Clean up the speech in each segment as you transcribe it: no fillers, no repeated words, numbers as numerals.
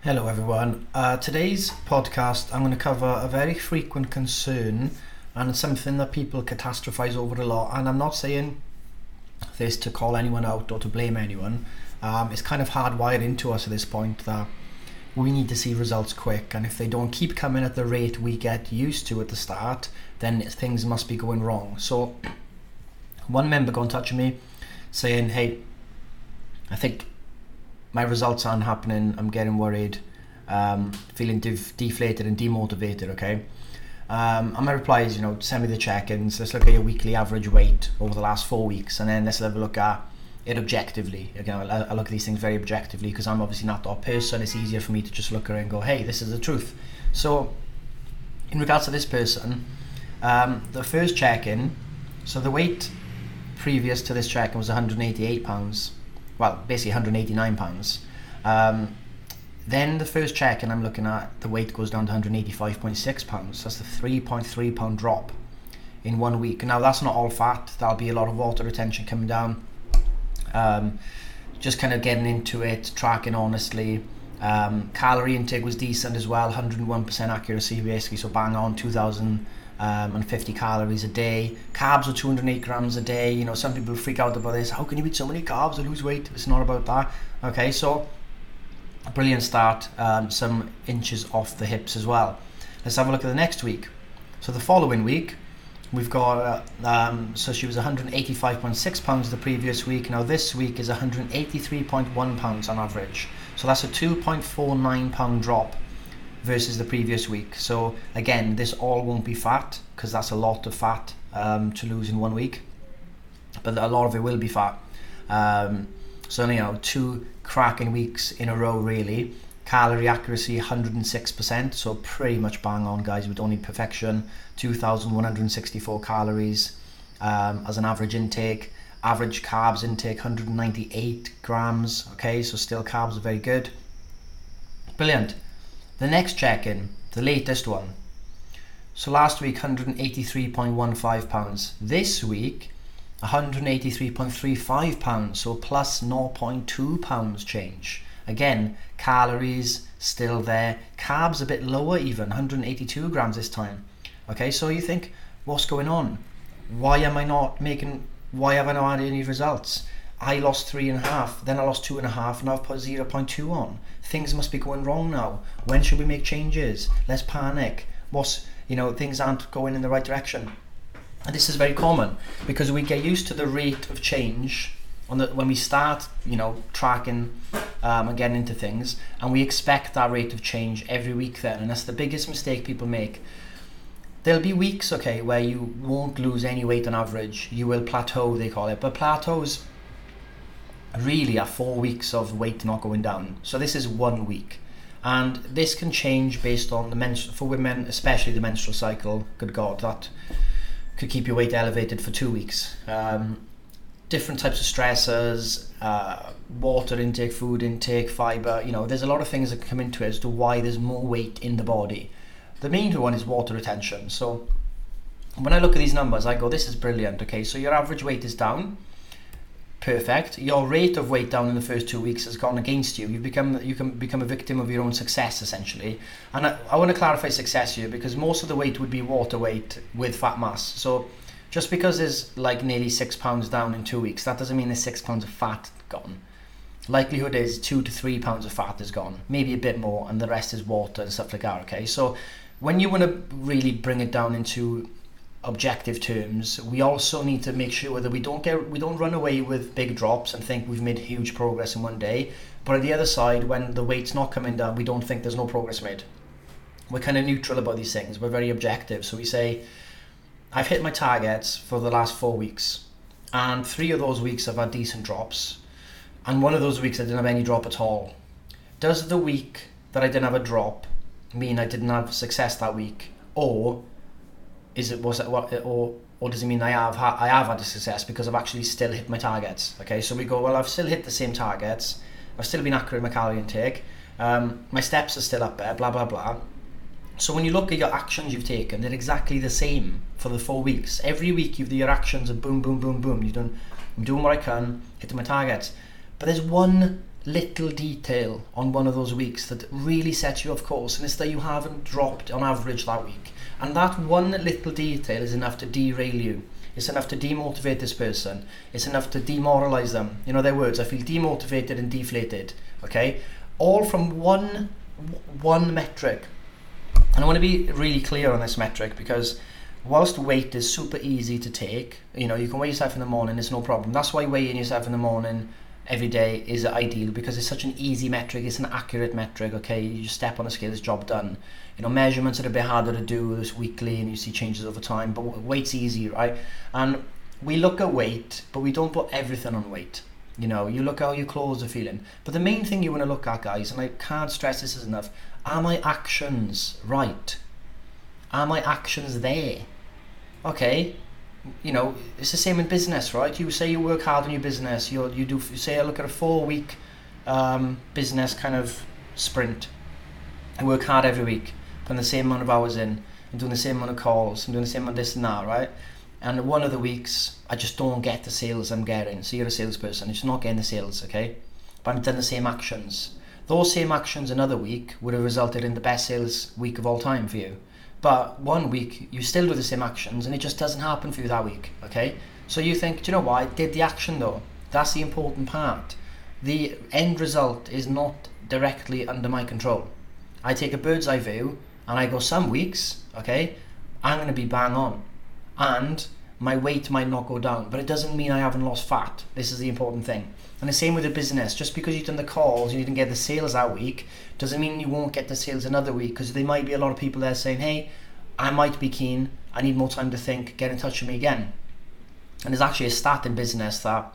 Hello everyone. Today's podcast I'm going to cover a very frequent concern and it's something that people catastrophize over a lot, and I'm not saying this to call anyone out or to blame anyone. It's kind of hardwired into us at this point that we need to see results quick, and if they don't keep coming at the rate we get used to at the start, then things must be going wrong. So one member got in touch with me saying, hey, I think my results aren't happening, I'm getting worried, feeling deflated and demotivated, okay? And my reply is, send me the check-ins, let's look at your weekly average weight over the last 4 weeks, and then let's have a look at it objectively. Again, I look at these things very objectively because I'm obviously not that person. It's easier for me to just look at it and go, hey, this is the truth. So in regards to this person, the first check-in, so the weight previous to this check-in was 188 pounds. Well, basically 189 pounds. Then the first check, and I'm looking at the weight goes down to 185.6 pounds. That's a 3.3 pound drop in 1 week. Now that's not all fat. That'll be a lot of water retention coming down. Just kind of getting into it, tracking honestly. Calorie intake was decent as well, 101% accuracy basically, so bang on 2,050 calories a day. Carbs are 208 grams a day. Some people freak out about this. How can you eat so many carbs and lose weight? It's not about that. Okay, so a brilliant start. Some inches off the hips as well. Let's have a look at the next week. So the following week we've got so she was 185.6 pounds the previous week. Now this week is 183.1 pounds on average, so that's a 2.49 pound drop versus the previous week. So again, this all won't be fat because that's a lot of fat to lose in 1 week, but a lot of it will be fat. So 2 cracking weeks in a row really. Calorie accuracy 106%, so pretty much bang on, guys. We don't need perfection. 2,164 calories as an average intake. Average carbs intake 198 grams. Okay, so still carbs are very good. Brilliant. The next check-in, the latest one. So last week 183.15 pounds. This week 183.35 pounds, so plus 0.2 pounds change. Again, calories still there, carbs a bit lower even, 182 grams this time. Okay, so you think, what's going on? Why haven't I not had any results? I lost 3.5, then I lost 2.5, and I've put 0.2 on. Things must be going wrong now. When should we make changes? Let's panic. Things aren't going in the right direction. And this is very common because we get used to the rate of change when we start, tracking and getting into things, and we expect that rate of change every week then, and that's the biggest mistake people make. There'll be weeks, okay, where you won't lose any weight on average. You will plateau, they call it, but plateaus really are 4 weeks of weight not going down. So this is 1 week, and this can change based on for women, especially the menstrual cycle. Good God, that could keep your weight elevated for 2 weeks. Different types of stressors, water intake, food intake, fiber, there's a lot of things that come into it as to why there's more weight in the body. The main one is water retention. So when I look at these numbers, I go, this is brilliant. Okay, so your average weight is down. Perfect. Your rate of weight down in the first 2 weeks has gone against you. You can become a victim of your own success, essentially. And I want to clarify success here, because most of the weight would be water weight with fat mass. So just because there's like nearly 6 pounds down in 2 weeks, that doesn't mean there's 6 pounds of fat gone. Likelihood is 2 to 3 pounds of fat is gone, maybe a bit more, and the rest is water and stuff like that. Okay, so when you want to really bring it down into objective terms, we also need to make sure that we don't run away with big drops and think we've made huge progress in 1 day. But on the other side, when the weight's not coming down, we don't think there's no progress made. We're kind of neutral about these things. We're very objective. So we say, I've hit my targets for the last 4 weeks, and 3 of those weeks I've had decent drops, and 1 of those weeks I didn't have any drop at all. Does the week that I didn't have a drop mean I didn't have success that week, or does it mean I have had a success because I've actually still hit my targets? Okay, so we go, well, I've still hit the same targets, I've still been accurate in my calorie intake, my steps are still up there, blah blah blah. So when you look at your actions you've taken, they're exactly the same for the 4 weeks. Every week your actions are boom, boom, boom, boom. I'm doing what I can, hitting my targets. But there's one little detail on one of those weeks that really sets you off course, and it's that you haven't dropped on average that week. And that one little detail is enough to derail you. It's enough to demotivate this person. It's enough to demoralize them. You know their words, I feel demotivated and deflated. Okay? All from one metric. And I want to be really clear on this metric, because whilst weight is super easy to take, you can weigh yourself in the morning, it's no problem. That's why weighing yourself in the morning every day is ideal, because it's such an easy metric, it's an accurate metric. Okay, you just step on a scale, it's job done. Measurements are a bit harder to do this weekly, and you see changes over time, but weight's easy, right? And we look at weight, but we don't put everything on weight. You look at how your clothes are feeling, but the main thing you want to look at, guys, and I can't stress this enough, are my actions right? Are my actions there? Okay, it's the same in business, right? You say you work hard in your business, you say I look at a 4-week business kind of sprint. I work hard every week, putting the same amount of hours in, and doing the same amount of calls, and doing the same amount of this and that, right? And one of the weeks, I just don't get the sales I'm getting. So you're a salesperson, you're just not getting the sales, okay? But I've done the same actions. Those same actions another week would have resulted in the best sales week of all time for you. But one week, you still do the same actions, and it just doesn't happen for you that week, okay? So you think, do you know what? I did the action though. That's the important part. The end result is not directly under my control. I take a bird's eye view, and I go, some weeks, okay, I'm going to be bang on. And my weight might not go down, but it doesn't mean I haven't lost fat. This is the important thing. And the same with the business. Just because you've done the calls and you didn't get the sales that week doesn't mean you won't get the sales another week, because there might be a lot of people there saying, hey, I might be keen, I need more time to think, get in touch with me again. And there's actually a stat in business that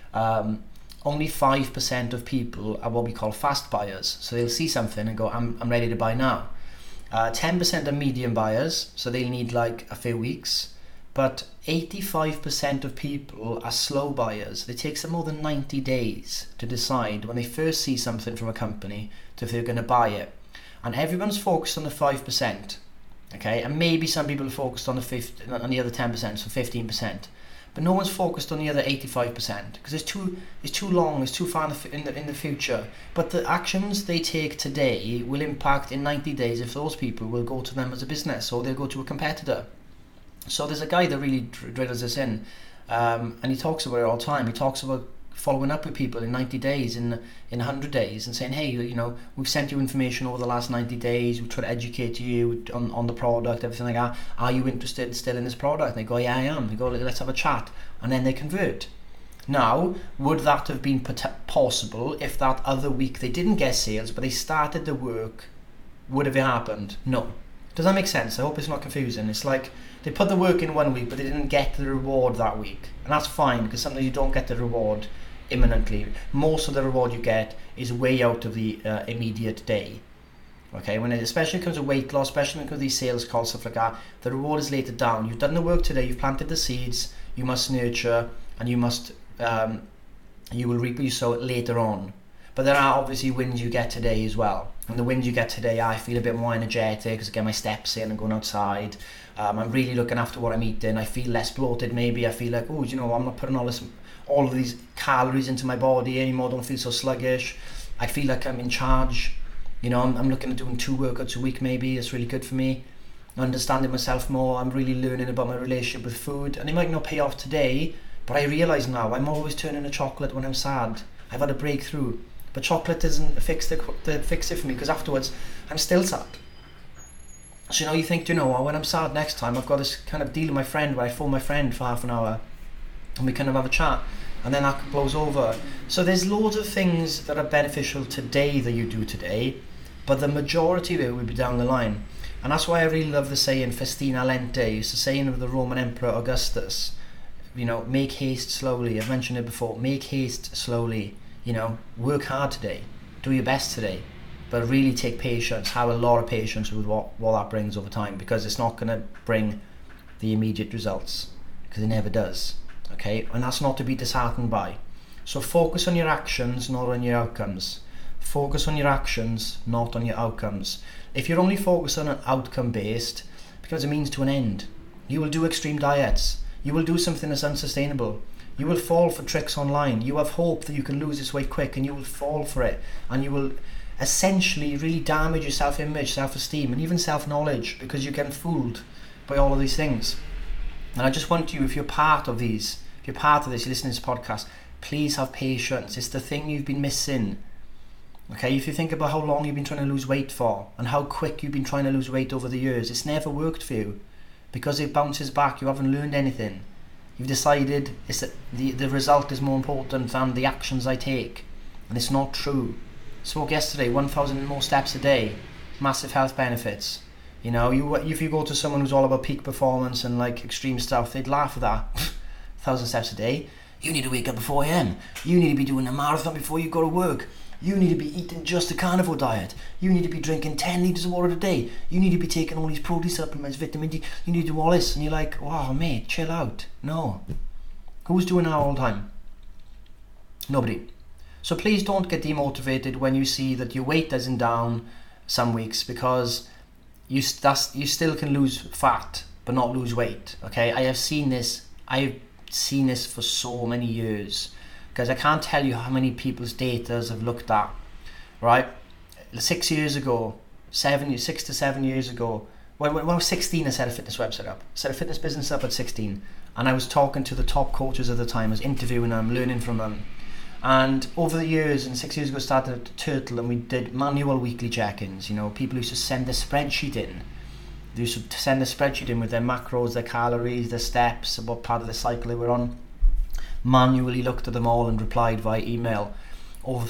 only 5% of people are what we call fast buyers. So they'll see something and go, I'm ready to buy now. 10% are medium buyers, so they'll need like a few weeks. But 85% of people are slow buyers. It takes them more than 90 days to decide when they first see something from a company to if they're going to buy it. And everyone's focused on the 5%, okay? And maybe some people are focused on the other 10%, so 15%. But no one's focused on the other 85% because it's too long, it's too far in the future. But the actions they take today will impact in 90 days if those people will go to them as a business or they'll go to a competitor. So there's a guy that really drills this in, and he talks about it all the time. He talks about following up with people in 90 days, in 100 days, and saying, hey, we've sent you information over the last 90 days, we've tried to educate you on the product, everything like that. Are you interested still in this product? And they go, yeah, I am. They go, let's have a chat. And then they convert. Now, would that have been possible if that other week they didn't get sales, but they started the work? Would have it happened? No. Does that make sense? I hope it's not confusing. It's like they put the work in one week, but they didn't get the reward that week. And that's fine, because sometimes you don't get the reward imminently. Most of the reward you get is way out of the immediate day. Okay, especially when it comes to weight loss, especially when it comes to these sales calls, stuff like that, the reward is later down. You've done the work today, you've planted the seeds, you must nurture, and you will reap what you sow later on. But there are obviously wins you get today as well. And the wins you get today, I feel a bit more energetic because I get my steps in and going outside. I'm really looking after what I'm eating. I feel less bloated maybe. I feel like, I'm not putting all of these calories into my body anymore. I don't feel so sluggish. I feel like I'm in charge. I'm looking at doing 2 workouts a week maybe. It's really good for me. Understanding myself more. I'm really learning about my relationship with food. And it might not pay off today, but I realise now I'm always turning to chocolate when I'm sad. I've had a breakthrough. But chocolate doesn't fix it for me, because afterwards I'm still sad. So you think, when I'm sad next time, I've got this kind of deal with my friend where I phone my friend for half an hour and we kind of have a chat, and then that blows over. So there's loads of things that are beneficial today that you do today, but the majority of it will be down the line. And that's why I really love the saying festina lente. It's the saying of the Roman Emperor Augustus. Make haste slowly. I've mentioned it before. Make haste slowly. Work hard today, do your best today, but really take patience, have a lot of patience with what that brings over time, because it's not going to bring the immediate results, because it never does, okay? And that's not to be disheartened by. So focus on your actions, not on your outcomes. Focus on your actions, not on your outcomes. If you're only focused on an outcome based, it becomes a means to an end. You will do extreme diets, you will do something that's unsustainable. You will fall for tricks online. You have hope that you can lose this weight quick, and you will fall for it, and you will essentially really damage your self-image, self-esteem, and even self-knowledge, because you're getting fooled by all of these things. And I just want you, if you're part of these, if you're part of this, you're listening to this podcast, please have patience. It's the thing you've been missing. Okay, if you think about how long you've been trying to lose weight for, and how quick you've been trying to lose weight over the years, it's never worked for you, because it bounces back. You haven't learned anything. You've decided it's that the result is more important than the actions I take, and it's not true. Spoke yesterday, 1,000 more steps a day, massive health benefits. You know, if you go to someone who's all about peak performance and like extreme stuff, they'd laugh at that. 1,000 steps a day. You need to wake up at 4 a.m. You need to be doing a marathon before you go to work. You need to be eating just a carnivore diet. You need to be drinking 10 litres of water a day. You need to be taking all these protein supplements, vitamin D. You need to do all this. And you're like, wow, mate, chill out. No. Who's doing that all the time? Nobody. So please don't get demotivated when you see that your weight isn't down some weeks, because you still can lose fat but not lose weight. Okay, I've seen this for so many years, because I can't tell you how many people's data I've looked at. Right, 6 years ago, 6 to 7 years ago, when I was 16, I set a fitness website up, set a fitness business up at 16, and I was talking to the top coaches at the time. I was interviewing them, learning from them. And over the years, and 6 years ago, started Turtle, and we did manual weekly check-ins. You know, people used to send a spreadsheet in. They used to send a spreadsheet in with their macros, their calories, their steps, what part of the cycle they were on. Manually looked at them all and replied via email. Over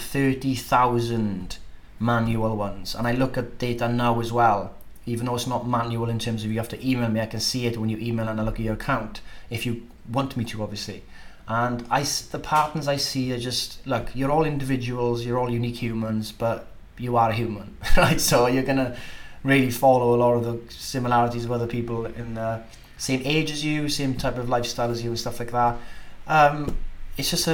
30,000 manual ones. And I look at data now as well, even though it's not manual in terms of you have to email me. I can see it when you email and I look at your account, if you want me to, obviously. And the patterns I see are just, look, you're all individuals, you're all unique humans, but you are a human, right? So you're gonna really follow a lot of the similarities of other people in the same age as you, same type of lifestyle as you, and stuff like that. It's just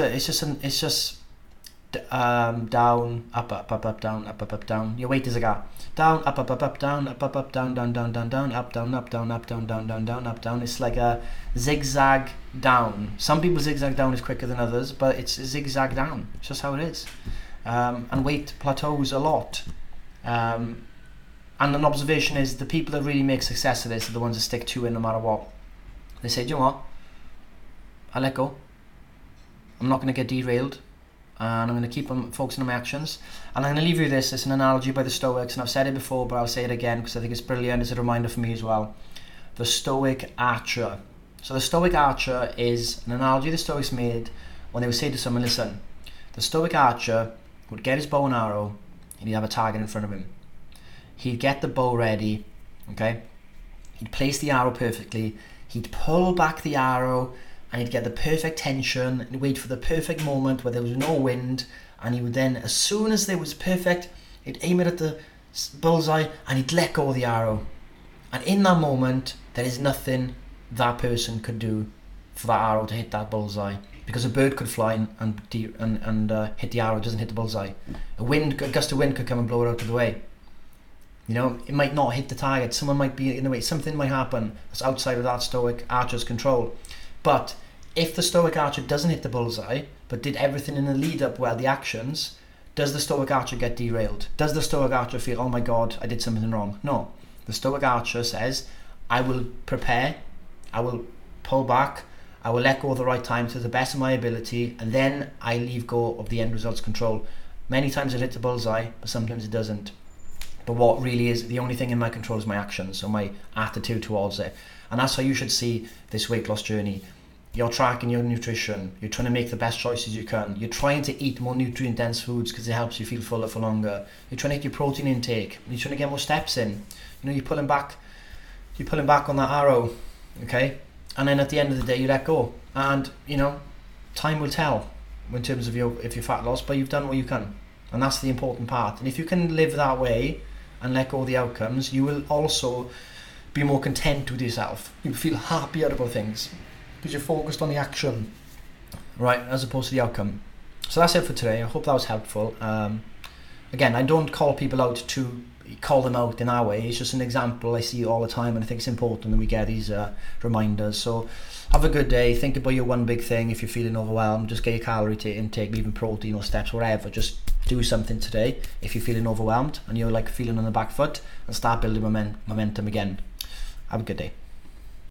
down, up, down, up, down. Your weight is a gap. Down, up, down, up, down, down, down, down, down, up, down, up, down, up, down, down, down, down, up, down. It's like a zigzag down. Some people zigzag down is quicker than others, but it's a zigzag down. It's just how it is. And weight plateaus a lot. And an observation is the people that really make success of this are the ones that stick to it no matter what. They say, do you know what? I let go. I'm not going to get derailed. And I'm going to keep on focusing on my actions. And I'm going to leave you with this. It's an analogy by the Stoics, and I've said it before, but I'll say it again because I think it's brilliant. It's a reminder for me as well. The Stoic archer. So the Stoic archer is an analogy the Stoics made when they would say to someone, listen, the Stoic archer would get his bow and arrow, and he'd have a target in front of him. He'd get the bow ready, okay? He'd place the arrow perfectly. He'd pull back the arrow, and he'd get the perfect tension and wait for the perfect moment where there was no wind, and he would then, as soon as there was perfect, he'd aim it at the bullseye and he'd let go of the arrow. And in that moment, there is nothing that person could do for that arrow to hit that bullseye, because a bird could fly and hit the arrow, it doesn't hit the bullseye. A gust of wind could come and blow it out of the way. You know, it might not hit the target. Someone might be in the way. Something might happen that's outside of that Stoic archer's control. But if the Stoic archer doesn't hit the bullseye, but did everything in the lead up well, the actions, does the Stoic archer get derailed? Does the Stoic archer feel, oh my God, I did something wrong? No. The Stoic archer says, I will prepare, I will pull back, I will let go at the right time to the best of my ability, and then I leave go of the end results control. Many times it hits the bullseye, but sometimes it doesn't. But what really is, the only thing in my control is my actions, or my attitude towards it. And that's how you should see this weight loss journey. You're tracking your nutrition, you're trying to make the best choices you can, you're trying to eat more nutrient dense foods because it helps you feel fuller for longer, you're trying to get your protein intake, you're trying to get more steps in, you know, you're pulling back on that arrow, okay, and then at the end of the day you let go, and you know, time will tell in terms of your fat loss, but you've done what you can, and that's the important part. And if you can live that way and let go of the outcomes, you will also be more content with yourself, you'll feel happier about things, because you're focused on the action, right, as opposed to the outcome. So that's it for today. I hope that was helpful. again, I don't call people out to call them out in our way. It's just an example I see all the time, and I think it's important that we get these reminders. So have a good day. Think about your one big thing. If you're feeling overwhelmed, just get your calorie intake, even protein or steps, whatever. Just do something today if you're feeling overwhelmed and you're like feeling on the back foot, and start building momentum again. Have a good day.